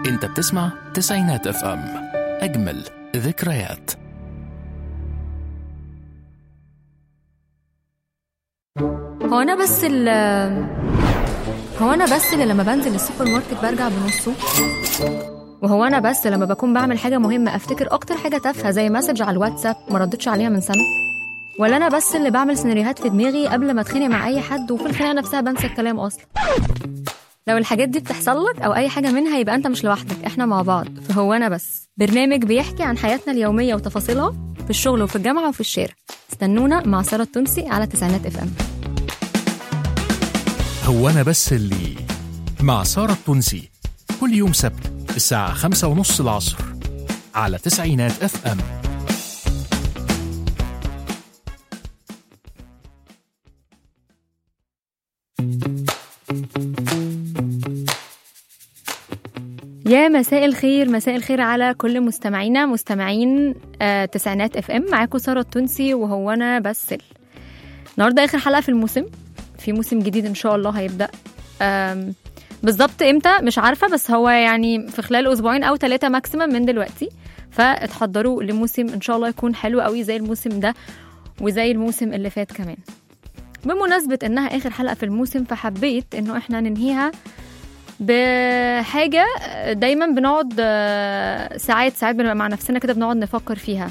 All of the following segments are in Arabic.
انت بتسمع تسعينات اف ام، اجمل ذكريات. هو انا بس اللي لما بنزل السوبر ماركت برجع بنصه. وهو انا بس لما بكون بعمل حاجه مهمه افتكر اكتر حاجه تافهه زي مسج على الواتساب ما ردتش عليها من سنه. ولا انا بس اللي بعمل سيناريوهات في دماغي قبل ما اتخانق مع اي حد وفي الخناقه نفسها بنسى الكلام اصلا. لو الحاجات دي بتحصل لك او اي حاجه منها يبقى انت مش لوحدك، احنا مع بعض. فهو انا بس برنامج بيحكي عن حياتنا اليوميه وتفاصيلها في الشغل وفي الجامعه وفي الشارع. استنونا مع سارة التونسي على تسعينات اف ام. هو أنا بس اللي مع سارة التونسي كل يوم سبت الساعة 5:30 العصر على تسعينات اف ام. يا مساء الخير على كل مستمعين تسعينات اف ام. معاكم سارة التونسي وهو انا بس النهارده اخر حلقه في الموسم. في موسم جديد ان شاء الله هيبدا بالظبط امتى مش عارفه، بس هو يعني في خلال اسبوعين او 3 ماكسيمم من دلوقتي. فاتحضروا لموسم ان شاء الله يكون حلو قوي زي الموسم ده وزي الموسم اللي فات كمان. بمناسبه انها اخر حلقه في الموسم فحبيت انه احنا ننهيها بحاجة دايما بنقعد ساعات بنبقى مع نفسنا كده بنقعد نفكر فيها.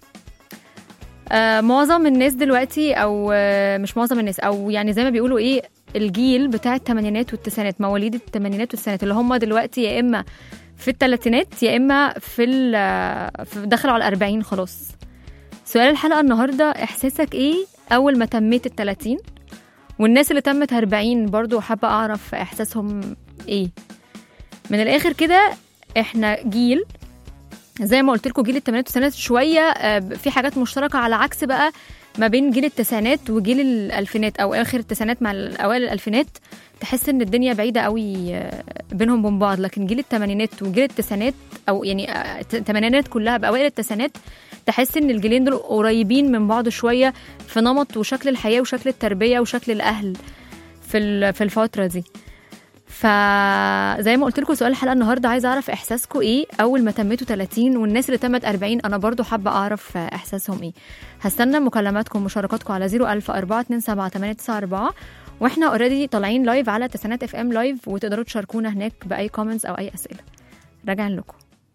معظم الناس دلوقتي او مش معظم الناس او يعني زي ما بيقولوا ايه الجيل بتاع الثمانينات والتسعينات، مواليد الثمانينات والتسعينات اللي هم دلوقتي يا اما في الثلاثينات يا اما في دخلوا على 40 خلاص. سؤال الحلقة النهاردة: احساسك ايه اول ما تميت ال30؟ والناس اللي تمت 40 برضو حابة اعرف احساسهم ايه. من الاخر كده احنا جيل زي ما قلت لكم جيل الثمانينات والتسعينات شويه في حاجات مشتركه، على عكس بقى ما بين جيل التسعينات وجيل الالفينات او اخر التسعينات مع اوائل الالفينات. تحس ان الدنيا بعيده قوي بينهم وبين بعض. لكن جيل الثمانينات وجيل التسعينات او يعني الثمانينات كلها باوائل التسعينات تحس ان الجيلين دول قريبين من بعض شويه في نمط وشكل الحياه وشكل التربيه وشكل الاهل في الفتره دي. فزي ما قلت لكم سؤال الحلقه النهارده عايزه اعرف احساسكم ايه اول ما تميتوا 30، والناس اللي تمت 40 انا برضو حابه اعرف احساسهم ايه. هستنى مكالماتكم ومشاركاتكم على 010427894 واحنا اوريدي طالعين لايف على تسعينات اف ام لايف، وتقدروا تشاركونا هناك باي كومنتس او اي اسئله. راجعين لكم.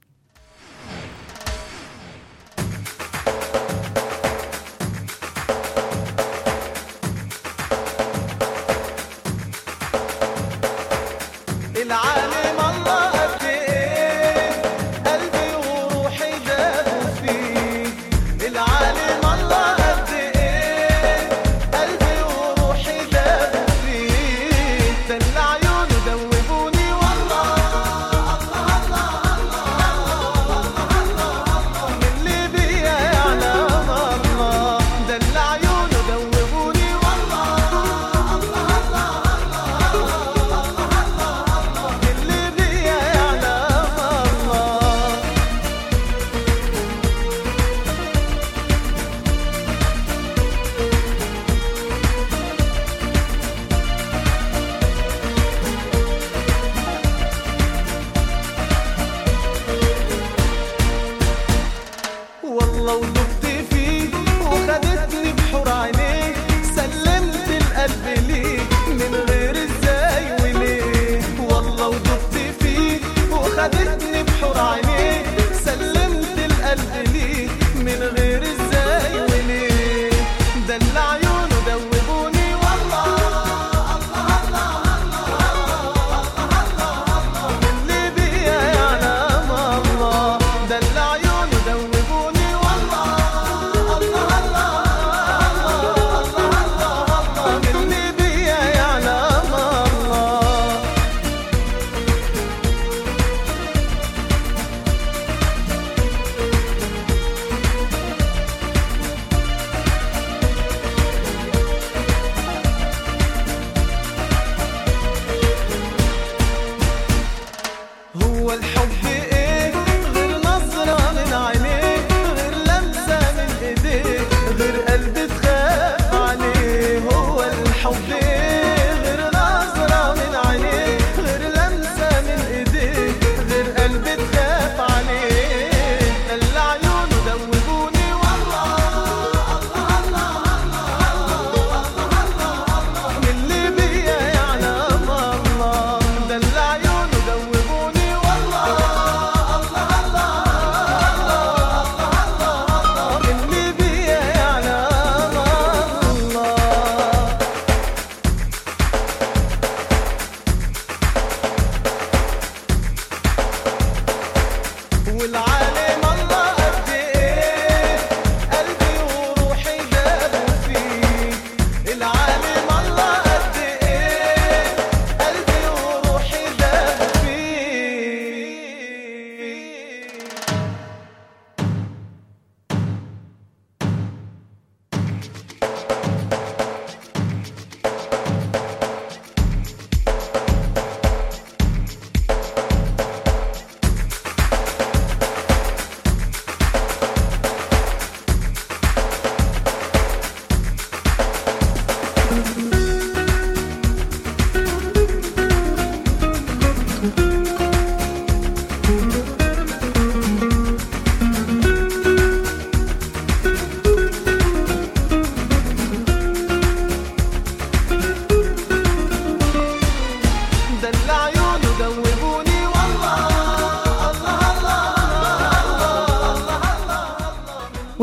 العالم الله قد ايه قلبي وروحي دابوا فيه. العالم الله قد ايه قلبي وروحي دابوا فيه. تل عيونه دوبوني والله الله الله الله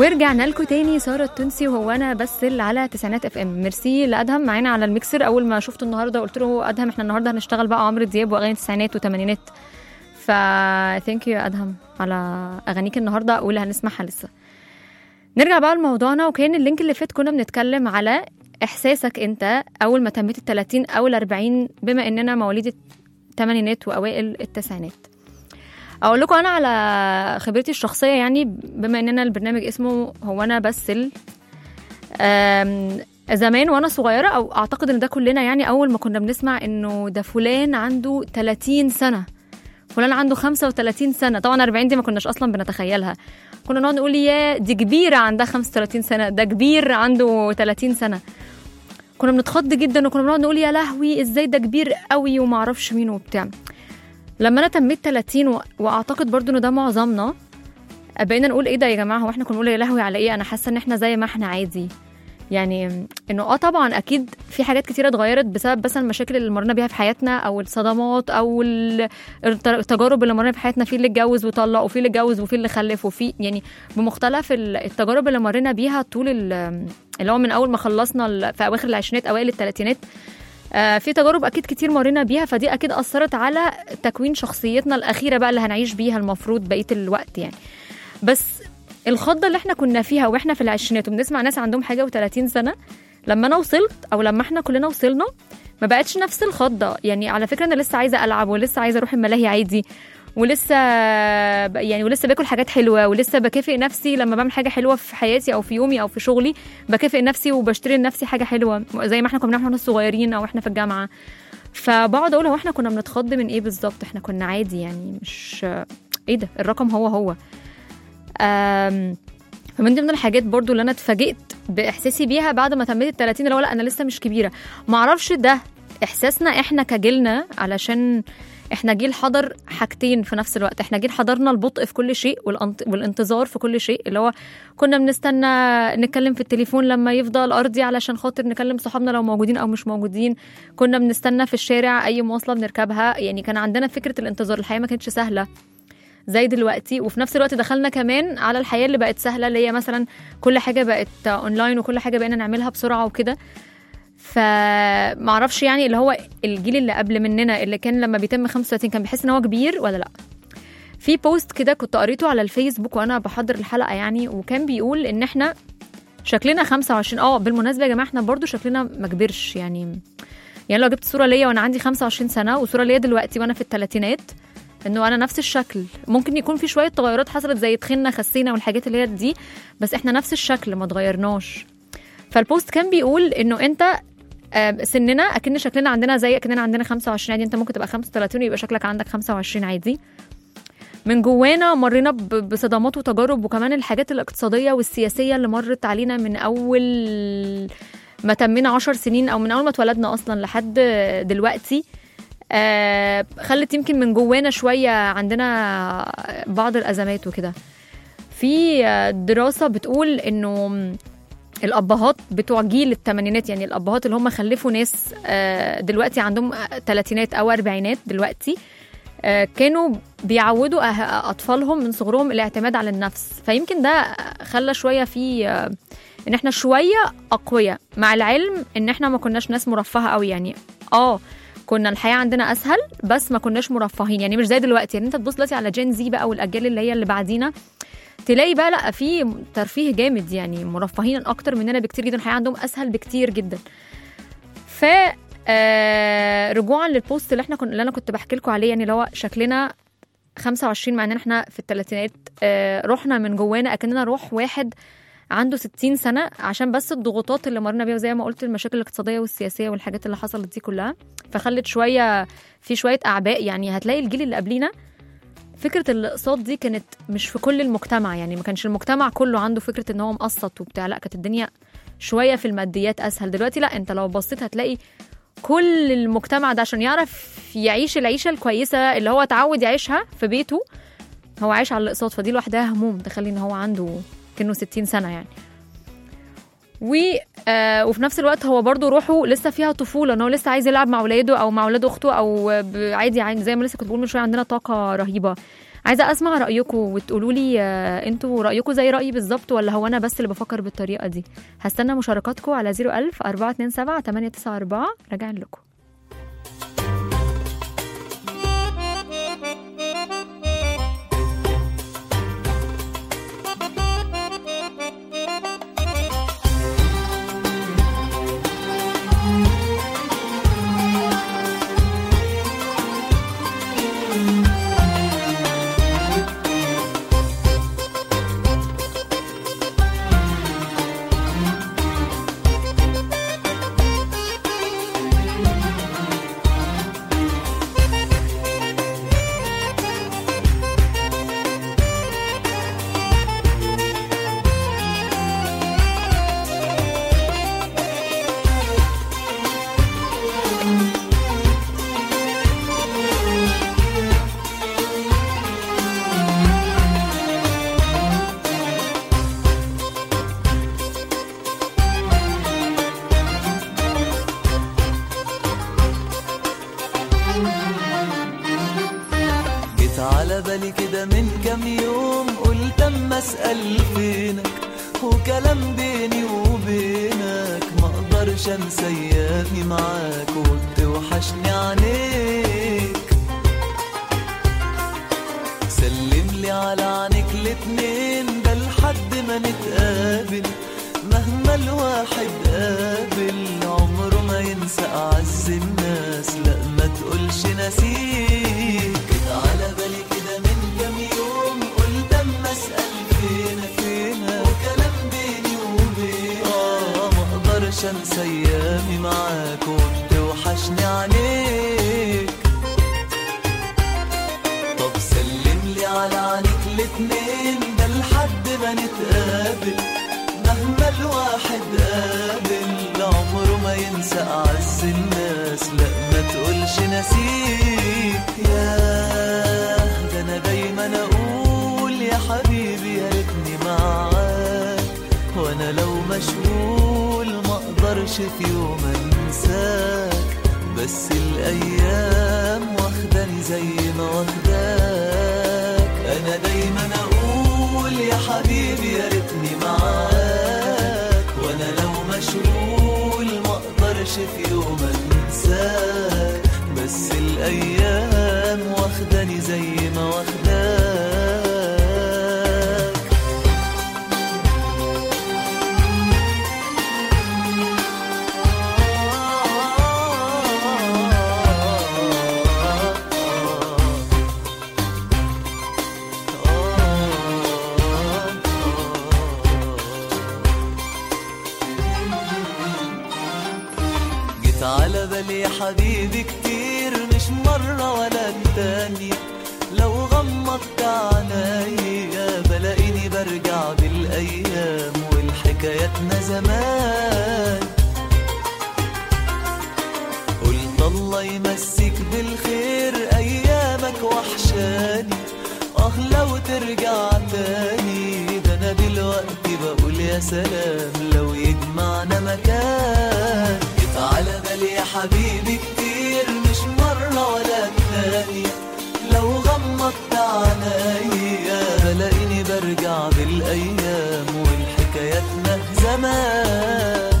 ورجعنا لكم تاني. سارة التونسي وهو انا بس على تسعينات اف ام. ميرسي لادهم معانا على الميكسر. اول ما شفته النهارده قلت له ادهم احنا النهارده هنشتغل بقى عمرو دياب واغاني التسعينات والثمانينات. ف ثانك يو يا ادهم على اغانيك النهارده واللي هنسمعها لسه. نرجع بقى لموضوعنا. وكان اللينك اللي فات كنا بنتكلم على احساسك انت اول ما تميت ال30 او ال40 بما اننا مواليد الثمانينات واوائل التسعينات. اقول لكم انا على خبرتي الشخصيه، يعني بما اننا البرنامج اسمه هو انا بس زمان وانا صغيره، او اعتقد ان ده كلنا، يعني اول ما كنا بنسمع انه ده فلان عنده 30 سنه، فلان عنده 35 سنه، طبعا 40 دي ما كناش اصلا بنتخيلها. كنا نقعد نقول يا دي كبيره عندها 35 سنه، ده كبير عنده 30 سنه. كنا بنتخض جدا وكنا بنقعد نقول يا لهوي ازاي ده كبير قوي وما اعرفش مين وبتاع. لما انا تميت 30 واعتقد برضو انه ده معظمنا، بقينا نقول ايه ده يا جماعه، هو احنا كنا نقول يا لهوي على ايه؟ انا حاسه ان احنا زي ما احنا عادي. يعني انه طبعا اكيد في حاجات كتيره اتغيرت بسبب بس المشاكل اللي مرينا بيها في حياتنا، او الصدمات او التجارب اللي مرينا في حياتنا، في اللي اتجوز وطلق وفي اللي اتجوز وفي اللي خلف، وفي يعني بمختلف التجارب اللي مرينا بيها طول اللي هو من اول ما خلصنا في اواخر العشرينات اوائل الثلاثينات. في تجارب اكيد كتير مرينا بيها، فدي اكيد اثرت على تكوين شخصيتنا الاخيره بقى اللي هنعيش بيها المفروض بقيه الوقت يعني. بس الخضه اللي احنا كنا فيها واحنا في العشرينات وبنسمع ناس عندهم حاجه و30 سنه، لما انا وصلت او لما احنا كلنا وصلنا ما بقتش نفس الخضه. يعني على فكره انا لسه عايزه العب ولسه عايزه اروح الملاهي عادي، ولسه باكل حاجات حلوه، ولسه بكافئ نفسي لما بعمل حاجه حلوه في حياتي او في يومي او في شغلي، بكافئ نفسي وبشتري لنفسي حاجه حلوه زي ما احنا كنا بنعمل صغيرين او احنا في الجامعه. فبقعد اقول هو احنا كنا بنتخض من ايه بالظبط؟ احنا كنا عادي يعني، مش ايه ده الرقم هو. فمن ضمن الحاجات برضو اللي انا اتفاجئت باحساسي بيها بعد ما تميت 30 اللي هو لا انا لسه مش كبيره. ما اعرفش ده احساسنا احنا كجيلنا، علشان احنا جيل حضر حاجتين في نفس الوقت. احنا جيل حضرنا البطء في كل شيء والانتظار في كل شيء، اللي هو كنا بنستنى نتكلم في التليفون لما يفضل ارضي علشان خاطر نكلم صحابنا لو موجودين او مش موجودين. كنا بنستنى في الشارع اي مواصله بنركبها. يعني كان عندنا فكره الانتظار. الحياه ما كانتش سهله زي دلوقتي، وفي نفس الوقت دخلنا كمان على الحياه اللي بقت سهله، اللي هي مثلا كل حاجه بقت اونلاين وكل حاجه بقينا نعملها بسرعه وكده. فمعرفش يعني اللي هو الجيل اللي قبل مننا اللي كان لما بيتم 35 كان بيحس ان هو كبير ولا لا. في بوست كده كنت قريته على الفيسبوك وانا بحضر الحلقه يعني، وكان بيقول ان احنا شكلنا 25. بالمناسبه يا جماعه احنا برضو شكلنا ما كبرش يعني لو جبت صوره ليا وانا عندي 25 سنه وصوره ليا دلوقتي وانا في الثلاثينات، انه انا نفس الشكل. ممكن يكون في شويه تغيرات حصلت زي تخنا خسينا والحاجات اللي هي دي، بس احنا نفس الشكل ما اتغيرناش. فالبوست كان بيقول انه انت سننا اكن شكلنا عندنا زي اكننا عندنا 25 عادي. انت ممكن تبقى 35 ويبقى شكلك عندك 25 عادي. من جوانا مرينا بصدمات وتجارب، وكمان الحاجات الاقتصاديه والسياسيه اللي مرت علينا من اول ما تمينا 10 سنين او من اول ما اتولدنا اصلا لحد دلوقتي، خلت يمكن من جوانا شويه عندنا بعض الازمات وكده. في دراسه بتقول انه الابهات بتوع جيل الثمانينات، يعني الابهات اللي هم خلفوا ناس دلوقتي عندهم ثلاثينات او اربعينات دلوقتي، كانوا بيعودوا اطفالهم من صغرهم الاعتماد على النفس. فيمكن ده خلى شويه في ان احنا شويه اقوياء، مع العلم ان احنا ما كناش ناس مرفهه قوي يعني. كنا الحياه عندنا اسهل بس ما كناش مرفهين، يعني مش زي دلوقتي. يعني انت تبص دلوقتي على جين زي بقى والاجيال اللي هي اللي بعدينا، تلاقي بقى لا في ترفيه جامد، يعني مرفهين اكتر مننا بكتير جدا، الحياه عندهم اسهل بكتير جدا. ف رجوعا للبوست اللي انا كنت بحكي لكم عليه، يعني اللي هو شكلنا 25 مع ان احنا في الثلاثينات، روحنا من جوانا اكننا روح واحد عنده 60 سنه، عشان بس الضغوطات اللي مرنا بيها وزي ما قلت المشاكل الاقتصاديه والسياسيه والحاجات اللي حصلت دي كلها، فخلت شويه اعباء. يعني هتلاقي الجيل اللي قبلينا فكره الاقساط دي كانت مش في كل المجتمع، يعني ما كانش المجتمع كله عنده فكره ان هو مقسط وبتاع، لا كانت الدنيا شويه في الماديات اسهل. دلوقتي لا، انت لو بصيت هتلاقي كل المجتمع ده عشان يعرف يعيش العيشه الكويسه اللي هو اتعود يعيشها في بيته هو عايش على الاقساط. فدي لوحدها هموم تخلي ان هو عنده كأنه 60 سنه يعني. وفي نفس الوقت هو برضو روحه لسه فيها طفوله، ان هو لسه عايز يلعب مع اولاده او مع اولاد اخته، او عادي زي ما لسه كنت بقول من شويه عندنا طاقه رهيبه. عايزه اسمع رايكم وتقولوا لي انتوا رايكم زي رايي بالظبط ولا هو انا بس اللي بفكر بالطريقه دي. هستنى مشاركاتكم على 01000 427 894. راجعين لكم. على بالي كده من كام يوم قلت اما اسال فينك وكلام بيني وبينك ما اقدرش انسى ايامي معاك وبتوحشني عينيك. سلم لي على عينيك الاتنين ده لحد ما نتقابل مهما الواحد قابل عمره ما ينسى اعز الناس لا ما تقولش نسيك. على بالي كده من كام يوم قلت اما اسال فينك وكلام بيني وبينك ما اقدرش انسى ايامي معاك وبتوحشني عينيك. طب سلم لي على عينيك الاتنين ده لحد ما نتقابل مهما الواحد قابل عمره ما ينسى اعز الناس لا ما تقولش نسيك. ياه ده انا دايما اقول يا حبيبي يا ريتني معاك وانا لو مشغول ما اقدرش في يوم انساك بس الايام واخداني زي ما واخداك. انا دايما اقول يا حبيبي يا ريتني معاك وانا لو مشغول ما اقدرش في يوم انساك بس الايام واخداني زي ما واخداك. على بالي يا حبيبي كتير مش مرة ولا التانية لو غمضت عينيا بلاقيني برجع بالأيام والحكاياتنا زمان. قلت الله يمسك بالخير أيامك وحشاني لو ترجع تاني ده أنا دلوقتي بقول يا سلام لو يجمعنا مكان. على بالي يا حبيبي كتير مش مرة ولا الثانية لو غمضت عينيا بلاقيني برجع بالأيام والحكاياتنا زمان.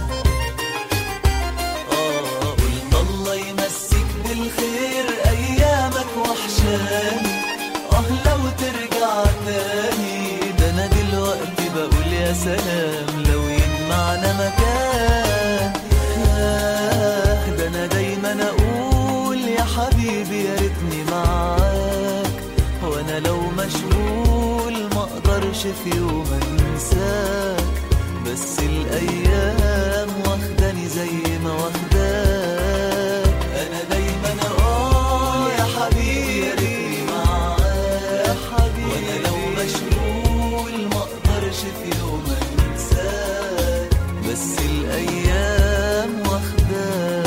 قلت الله يمسك بالخير أيامك وحشاني لو ترجع تاني ده أنا دلوقتي بقول يا سلام لو يجمعنا مكان. ده أنا دايما أقول يا حبيبي يا ريتني معاك وأنا لو مشغول ما أقدرش في يوم أنساك بس الأيام واخداني زي ما واخداك. أنا دايما أقول يا حبيبي يا ريتني معاك وأنا لو مشغول ما أقدرش في يوم أنساك بس الأيام واخداك.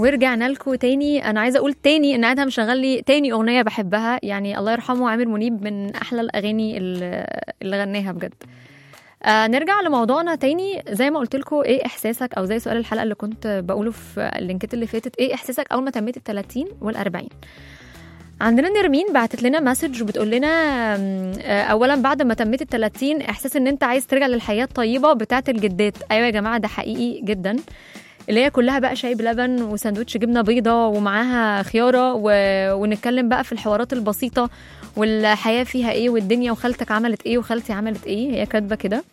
ورجعنا لكم تاني. انا عايزه اقول تاني ان ادهم شغال لي تاني اغنيه بحبها، يعني الله يرحمه عامر منيب، من احلى الاغاني اللي غناها بجد. نرجع لموضوعنا تاني. زي ما قلت لكم، ايه احساسك، او زي سؤال الحلقه اللي كنت بقوله في اللينكات اللي فاتت، ايه احساسك اول ما تميت ال30 وال40؟ عندنا نرمين بعتت لنا مسج وبتقول لنا اولا بعد ما تميت ال30 احساس ان انت عايز ترجع للحياه الطيبه بتاعه الجدات. ايوه يا جماعه ده حقيقي جدا، اللي هي كلها بقى شاي بلبن وساندوتش جبنه بيضه ومعاها خياره ونتكلم بقى في الحوارات البسيطه والحياه فيها ايه والدنيا وخالتك عملت ايه وخالتي عملت ايه. هي كاتبه كده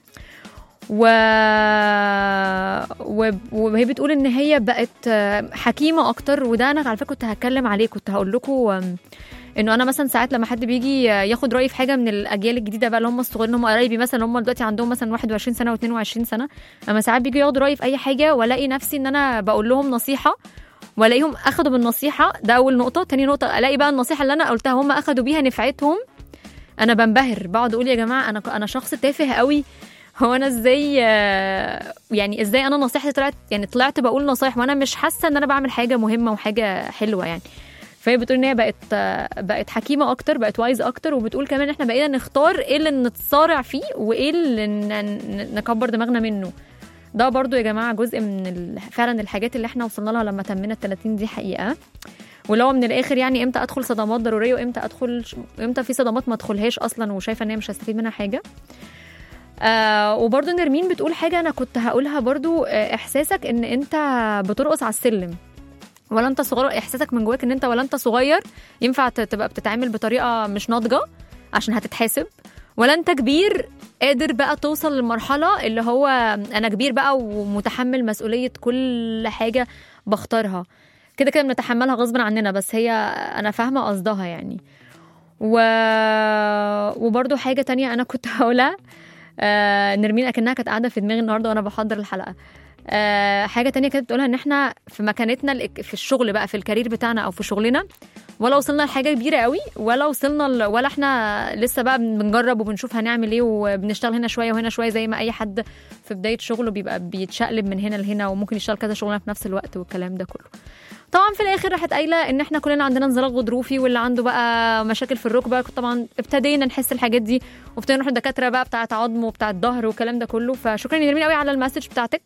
وهي بتقول ان هي بقت حكيمه اكتر. وده انا على فكره كنت هتكلم عليه، كنت هقول لكم انه انا مثلا ساعات لما حد بيجي ياخد رايي في حاجه من الاجيال الجديده بقى اللي هم الصغيرين، هم قرايبي مثلا، هم دلوقتي عندهم مثلا 21 سنه و22 سنه، اما ساعات بيجي ياخدوا رايي في اي حاجه والاقي نفسي ان انا بقول لهم نصيحه والاقيهم اخدوا بالنصيحه. ده اول نقطه. تاني نقطه، الاقي بقى النصيحه اللي انا قلتها هم اخدوا بيها نفعتهم. انا بنبهر، بقعد اقول يا جماعه انا شخص تافه قوي. هو انا ازاي يعني ازاي انا نصيحتي طلعت بقول نصايح وانا مش حاسه ان انا بعمل حاجه مهمه وحاجه حلوه يعني. فهي بتقول ان هي بقت حكيمه اكتر، بقت وايز اكتر. وبتقول كمان احنا بقينا نختار ايه اللي نتصارع فيه وايه اللي نكبر دماغنا منه. ده برضو يا جماعه جزء من فعلا الحاجات اللي احنا وصلنا لها لما تمينا ال30 دي حقيقه. ولو من الاخر يعني امتى ادخل صدمات ضروريه وامتى في صدمات ما ادخلهاش اصلا وشايفه ان هي مش هستفيد منها حاجه. وبرضو نرمين بتقول حاجه انا كنت هقولها برضو، احساسك ان انت بترقص على السلم ولا انت صغير، احساسك من جواك ان انت ولا انت صغير ينفع تبقى بتتعامل بطريقه مش ناضجه عشان هتتحاسب، ولا انت كبير قادر بقى توصل للمرحله اللي هو انا كبير بقى ومتحمل مسؤوليه كل حاجه بختارها. كده كده بنتحملها غصب عننا، بس هي انا فاهمه قصدها يعني. وبرضو حاجه تانية انا كنت هقولها، نرمين اكنها كانت قاعده في دماغي النهارده وانا بحضر الحلقه. حاجه تانية كانت بتقولها ان احنا في مكانتنا في الشغل بقى، في الكارير بتاعنا او في شغلنا، ولا وصلنا لحاجه كبيره قوي ولا وصلنا ولا احنا لسه بقى بنجرب وبنشوف هنعمل ايه وبنشتغل هنا شويه وهنا شويه زي ما اي حد في بدايه شغله بيبقى بيتشقلب من هنا لهنا وممكن يشتغل كذا شغلانه في نفس الوقت والكلام ده كله. طبعا في الاخر راحت قايله ان احنا كلنا عندنا انزلاق غضروفي، واللي عنده بقى مشاكل في الركبه طبعا ابتدينا نحس الحاجات دي وابتدينا نروح الدكاتره بقى بتاعه عظم وبتاعه ظهر والكلام ده كله. فشكرا يا نرمين قوي على المسج بتاعتك.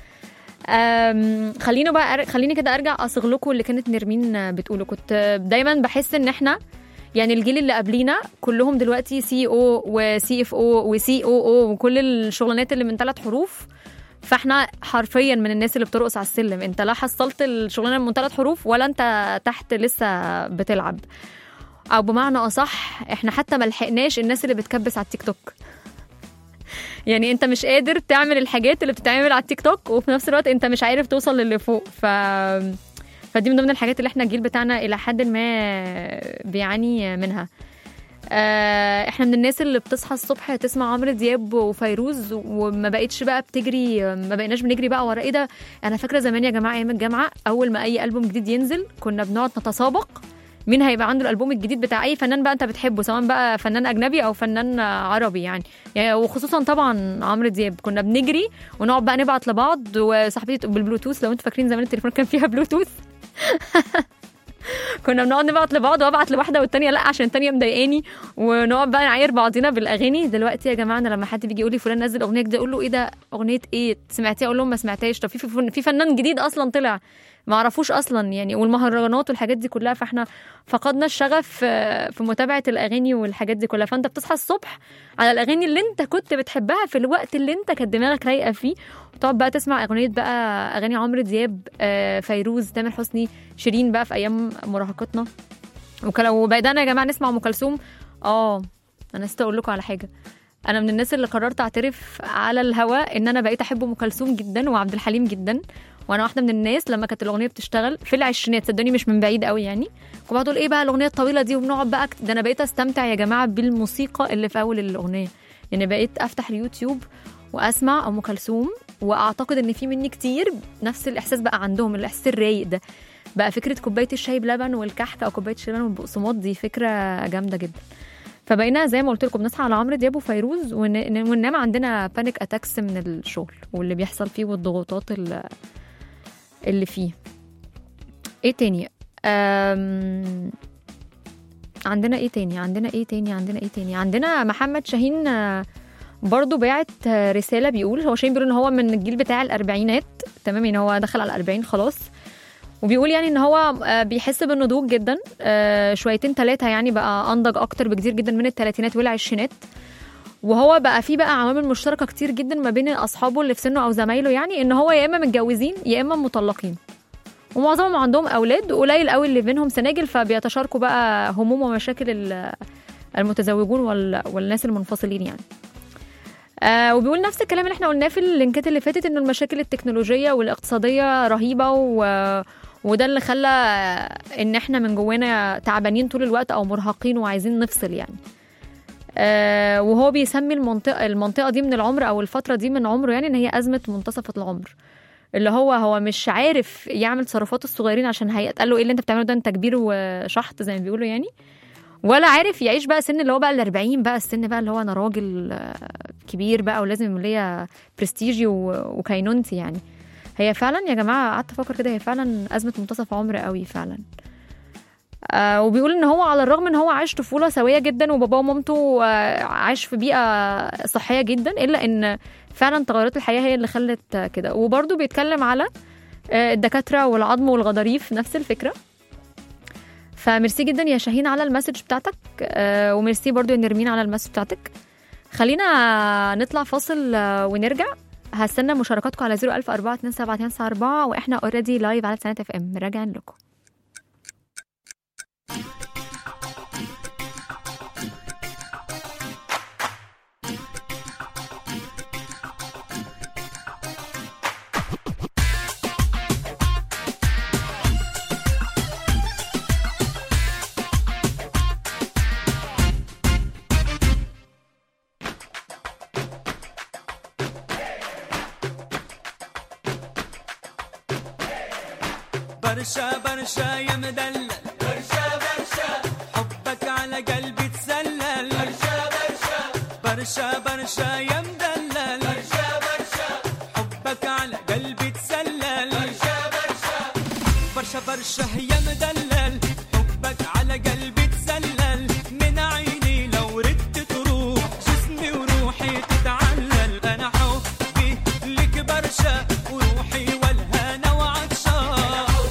خليني كده ارجع اصيغ لكم اللي كانت نرمين بتقوله. كنت دايما بحس ان احنا يعني الجيل اللي قبلينا كلهم دلوقتي سي او وسي اف او وسي او او وكل الشغلانات اللي من 3 حروف، فاحنا حرفيا من الناس اللي بترقص على السلم. انت لا حصلت الشغلانه من 3 حروف ولا انت تحت لسه بتلعب، او بمعنى اصح احنا حتى ما لحقناش الناس اللي بتكبس على التيك توك. يعني انت مش قادر تعمل الحاجات اللي بتتعمل على التيك توك وفي نفس الوقت انت مش عارف توصل للي فوق. فدي من ضمن الحاجات اللي احنا الجيل بتاعنا الى حد ما بيعاني منها. احنا من الناس اللي بتصحى الصبح تسمع عمرو دياب وفيروز وما بقتش بقى بتجري، ما بقيناش بنجري بقى ورا ايه ده. انا فاكره زمان يا جماعه ايام الجامعه اول ما اي البوم جديد ينزل كنا بنقعد نتسابق مين هيبقى عنده الالبوم الجديد بتاع اي فنان بقى انت بتحبه، سواء بقى فنان اجنبي او فنان عربي يعني وخصوصا طبعا عمرو دياب. كنا بنجري ونقعد بقى نبعت لبعض، وصاحبتي بالبلوتوث لو انتوا فاكرين زمان التليفون كان فيها بلوتوث كنا بنقعد نبعت لبعض وابعت لواحده والتانيه لا عشان التانيه مضايقاني، ونقعد بقى نعاير بعضينا بالاغاني. دلوقتي يا جماعه انا لما حد بيجي يقول لي فلان نزل اغنيه جديده اقول له ايه ده، اغنيه ايه سمعتيها؟ اقول لهم ما سمعتهاش. طب في فنان جديد اصلا طلع ما اعرفوش اصلا يعني، والمهرجانات والحاجات دي كلها. فاحنا فقدنا الشغف في متابعه الاغاني والحاجات دي كلها. فانت بتصحى الصبح على الاغاني اللي انت كنت بتحبها في الوقت اللي انت كانت دماغك رايقه فيه، وتقعد بقى تسمع اغنيه بقى اغاني عمرو دياب، فيروز، تامر حسني، شيرين بقى في ايام مراهقتنا. وبعدنا يا جماعه نسمع ام كلثوم. انا نسيت اقول لكم على حاجه، انا من الناس اللي قررت اعترف على الهوا ان انا بقيت احب ام كلثوم جدا وعبد الحليم جدا. وانا واحده من الناس لما كانت الاغنيه بتشتغل في العشرينات، صدقوني مش من بعيد قوي يعني، كنت بقعد اقول ايه بقى الاغنيه الطويله دي، وبنقعد بقى ده انا بقيت استمتع يا جماعه بالموسيقى اللي في اول الاغنيه. يعني بقيت افتح اليوتيوب واسمع ام كلثوم، واعتقد ان في مني كتير نفس الاحساس بقى عندهم، الاحساس الرايق ده بقى. فكره كوبايه الشاي بلبن والكحك او كوبايه الشاي بلبن والبقسماط دي فكره جامده جدا. فبقينا زي ما قلت لكم بنصحى على عمرو دياب وفيروز وننام عندنا بانيك اتاكس من الشغل واللي بيحصل فيه والضغوطات اللي فيه. ايه تاني؟ عندنا ايه تاني؟ عندنا محمد شاهين برضو باعت رسالة بيقول، هو شاهين بيقول ان هو من الجيل بتاع الأربعينات، تمام، ان هو دخل على 40 خلاص، وبيقول يعني ان هو بيحس بالنضوج جدا، شويتين 3 يعني بقى انضج اكتر بكتير جدا من الثلاثينات والعشرينات، وهو بقى في بقى عوامل مشتركة كتير جدا ما بين اصحابه اللي في سنه او زمايله، يعني ان هو يا اما متجوزين يا اما مطلقين، ومعظمهم عندهم اولاد، وقليل قوي اللي بينهم سناجل، فبيتشاركوا بقى هموم ومشاكل المتزوجون والناس المنفصلين يعني. وبيقول نفس الكلام اللي احنا قلناه في اللينكات اللي فاتت، انه المشاكل التكنولوجية والاقتصادية رهيبة، وده اللي خلى ان احنا من جوانا تعبانين طول الوقت او مرهقين وعايزين نفصل يعني. وهو بيسمي المنطقة دي من العمر او الفترة دي من عمره يعني ان هي أزمة منتصف العمر، اللي هو مش عارف يعمل تصرفات الصغيرين عشان هيتقال له ايه اللي انت بتعمله ده، انت كبير وشحط زي ما بيقولوا يعني، ولا عارف يعيش بقى سن اللي هو بقى ال40 بقى، السن بقى اللي هو انا راجل كبير بقى ولازم ليا برستيجي وكينونتي يعني. هي فعلا يا جماعه قعدت افكر كده، هي فعلا ازمه منتصف عمر قوي فعلا. وبيقول ان هو على الرغم ان هو عاش طفوله سويه جدا وباباه ومامته عاش في بيئه صحيه جدا، الا ان فعلا تغيرات الحياه هي اللي خلت كده. وبرده بيتكلم على الدكاتره والعظم والغضاريف، نفس الفكره. فميرسي جدا يا شاهين على المسج بتاعتك، وميرسي برضو يا نرمين على المسج بتاعتك. خلينا نطلع فاصل ونرجع. هستنى مشاركاتكم على 014278994، واحنا اوريدي لايف على سنة FM. راجعين لكم. برشا برشا يا مدلل، برشا برشا حبك على قلبي تسلل، برشا برشا برشا برشا يا مدلل، برشا برشا حبك على قلبي تسلل، برشا برشا برشا برشا يا مدلل، حبك على قلبي تسلل، من عيني لو ردت تروح جسمي وروحي تتعلل، انا حبي لك برشا وروحي والهنا وعطشان،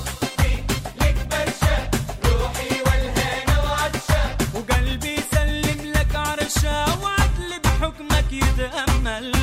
يتأمل.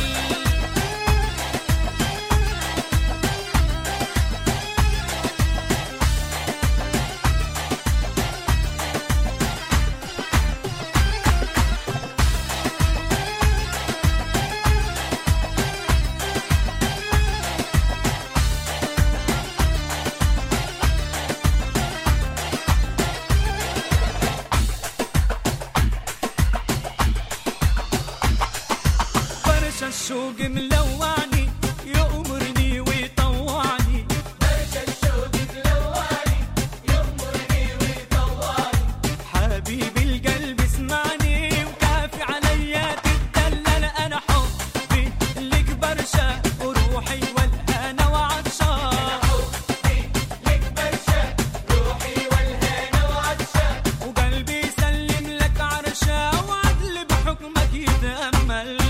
الشوق ملوعني يأمرني ويطوعني، برشا الشوق ملوعني يأمرني ويطوعني، حبيبي القلب اسمعني وكافي عليا تتدلل، انا حبي لك برشا وروحي والهنا وعطشان، انا حبي لك برشا روحي والهنا وعطشان، وقلبي يسلم لك عرشا وعدل بحكمك يتأمل.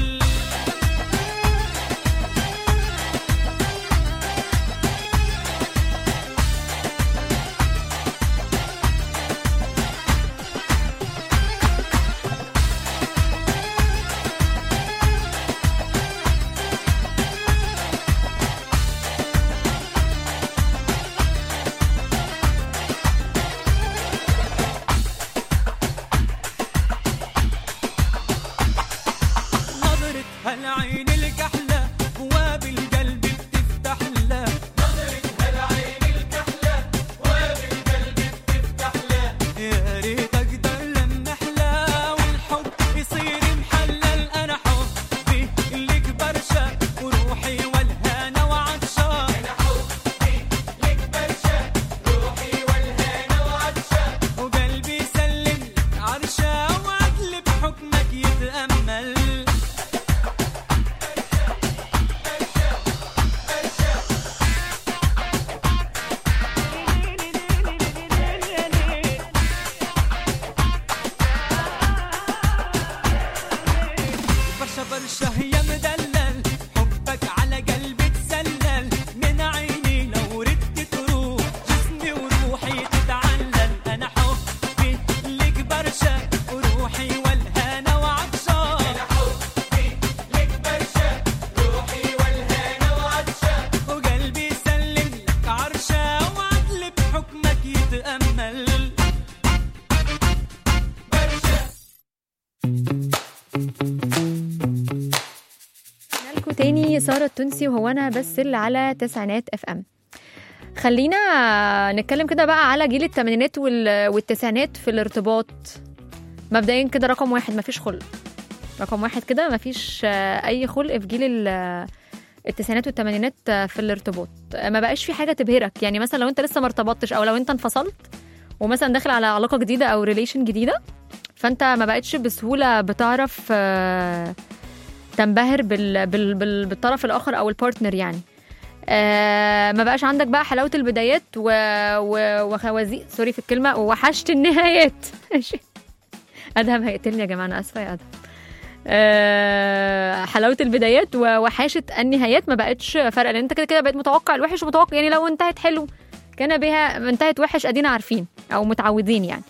هالعين الكحلة بواب القلب بتفتح له، نظرة هالعين الكحلة بواب القلب بتفتح له، يا ريت اقدر لما احلى والحب يصير محلل، انا حبي لك برشا وروحي والهنا وعطشان، انا حبي لك برشا روحي والهنا وعطشان، وقلبي يسلم لك عرشا وعدل بحكمك يتأمل. برشا يا مدلل حبك على قلبي تسلل من عيني لو ردت تروح جسمي وروحي تتعلل أنا حبي لك برشا وروحي والهنا وعطشان أنا حبي لك برشا روحي والهنا وعطشان وقلبي يسلم لك عرشة وعدل بحكمك يتأمل لكم تاني سارة التونسي وهو أنا بس اللي على تسعينات FM. خلينا نتكلم كده بقى على جيل الثمانينات والتسعينات في الارتباط. مبدئيا كده رقم واحد مفيش خلق، رقم واحد كده مفيش أي خلق في جيل التسعينات والثمانينات في الارتباط. ما بقاش في حاجة تبهرك، يعني مثلا لو انت لسه ما ارتبطتش أو لو انت انفصلت ومثلا داخل على علاقة جديدة أو ريليشن جديدة، فانت ما بقتش بسهولة بتعرف تنبهر بالطرف الآخر أو البارتنر يعني. ما بقاش عندك بقى حلاوة البدايات وخوازيق سوري في الكلمة ووحشة النهايات. أدهم هيقتلني يا جماعة، أنا آسفة يا أدهم. حلاوة البدايات ووحشة النهايات ما بقتش فرق، لأن انت كده كده بقيت متوقع الوحش ومتوقع، يعني لو انتهت حلو كان بها، انتهت وحش أدينا عارفين أو متعودين يعني.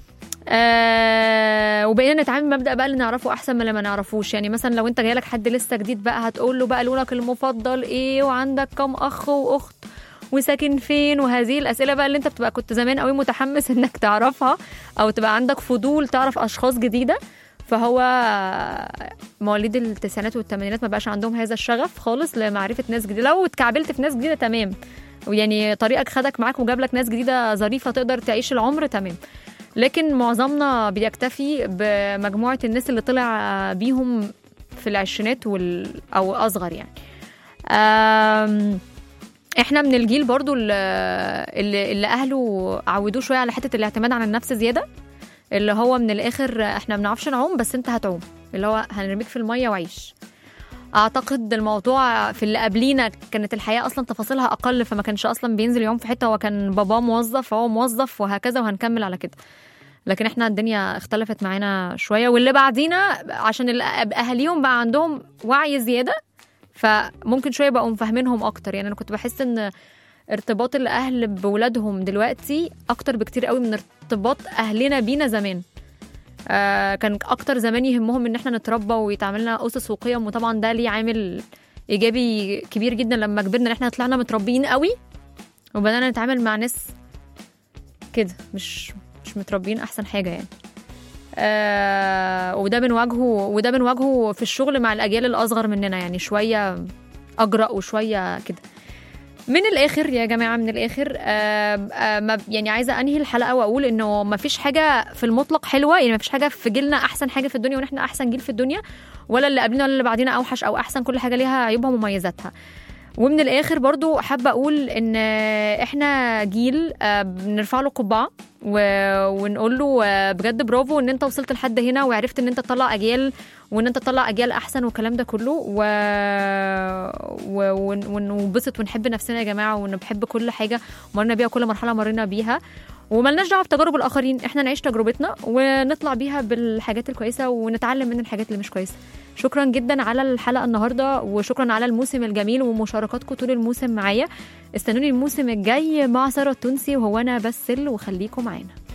وبقينا نتعامل مبدأ بقى اللي نعرفه أحسن من اللي ما نعرفوش. يعني مثلا لو انت جايلك حد لسه جديد بقى هتقول له بقى لونك المفضل ايه وعندك كم أخ وأخت وساكن فين، وهذه الأسئلة بقى اللي انت بتبقى كنت زمان قوي متحمس انك تعرفها او تبقى عندك فضول تعرف أشخاص جديدة. فهو مواليد التسعينات والثمانينات ما بقاش عندهم هذا الشغف خالص لمعرفة ناس جديدة. لو اتكعبلت في ناس جديدة تمام، ويعني طريقك خدك معاك وجاب لك ناس جديدة ظريفة تقدر تعيش العمر تمام، لكن معظمنا بيكتفي بمجموعة الناس اللي طلع بيهم في العشرينات أو أصغر يعني. احنا من الجيل برضو اللي أهله عودوه شوية على حتة الاعتماد على النفس زيادة، اللي هو من الآخر احنا بنعرفش نعوم بس انت هتعوم، اللي هو هنرميك في المية وعيش. اعتقد الموضوع في اللي قبلينا كانت الحياة اصلا تفاصيلها اقل، فما كانش اصلا بينزل يوم في حتة، هو كان باباه موظف فهو موظف وهكذا وهنكمل على كده. لكن احنا الدنيا اختلفت معانا شوية، واللي بعدينا عشان اهاليهم بقى عندهم وعي زيادة فممكن شوية بقوا مفهمينهم اكتر. يعني انا كنت بحس ان ارتباط الاهل بولادهم دلوقتي اكتر بكتير قوي من ارتباط اهلنا بينا زمان. كان اكتر زمان يهمهم ان احنا نتربى ويتعاملنا اسس وقيم، وطبعا ده ليه عامل ايجابي كبير جدا لما كبرنا ان احنا طلعنا متربيين قوي وبدانا نتعامل مع ناس كده مش متربيين احسن حاجه يعني. وده بنواجهه في الشغل مع الاجيال الاصغر مننا، يعني شويه اجرأ وشويه كده. من الاخر يا جماعه، من الاخر يعني عايزه انهي الحلقه واقول انه ما فيش حاجه في المطلق حلوه، يعني ما فيش حاجه في جيلنا احسن حاجه في الدنيا ونحن احسن جيل في الدنيا، ولا اللي قبلنا ولا اللي بعدين اوحش او احسن. كل حاجه ليها عيوبها ومميزاتها. ومن الاخر برضو حابه اقول ان احنا جيل بنرفع له قبعه ونقول له بجد برافو ان انت وصلت لحد هنا وعرفت ان انت تطلع اجيال وان انت تطلع اجيال احسن والكلام ده كله، ونبسط ونحب نفسنا يا جماعه، ونحب كل حاجه مرينا بيها وكل مرحله مرينا بيها، وملناش دعوه بتجارب الاخرين. احنا نعيش تجربتنا ونطلع بيها بالحاجات الكويسه ونتعلم من الحاجات اللي مش كويسه. شكرا جدا على الحلقه النهارده، وشكرا على الموسم الجميل ومشاركاتكم طول الموسم معايا. استنوني الموسم الجاي مع سارة التونسي وهو انا بسل، وخليكم معانا.